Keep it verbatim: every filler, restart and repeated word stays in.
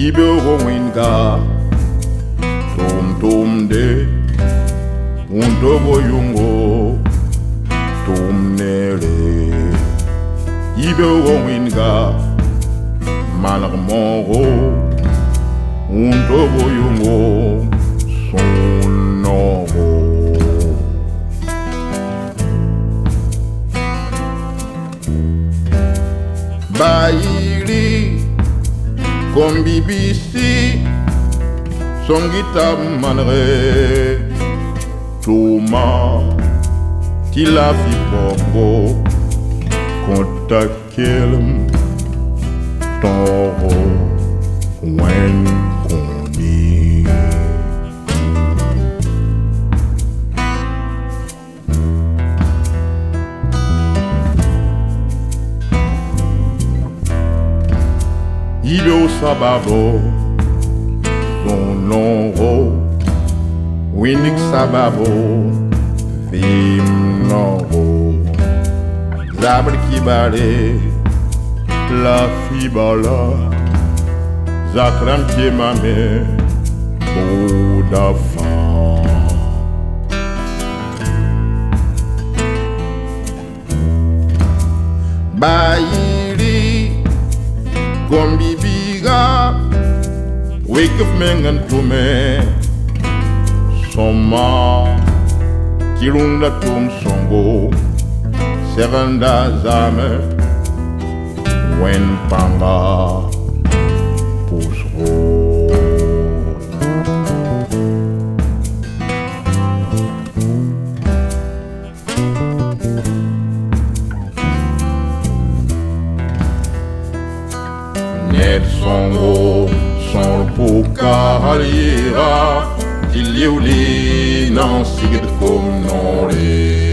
Ibero winga Tom tom de Untobo yungo Tom nere Ibero winga Malar moro Untobo yungo Sonoro Bairi Comme B B C Son guitare manere Thomas Tila fi bongo Kontakelm Toro Wen kondi Ibe sababo Son longo Winnik sababo Fim longo Zabre kibare La fibala Zakram qui mame Bouda fan Bairi Gombi biga Wake of mengan tume Soma Kirunda tum songo Seranda zame Wen panga Pusro Net songo Son pou kalira Til yuli nan sigit kom non le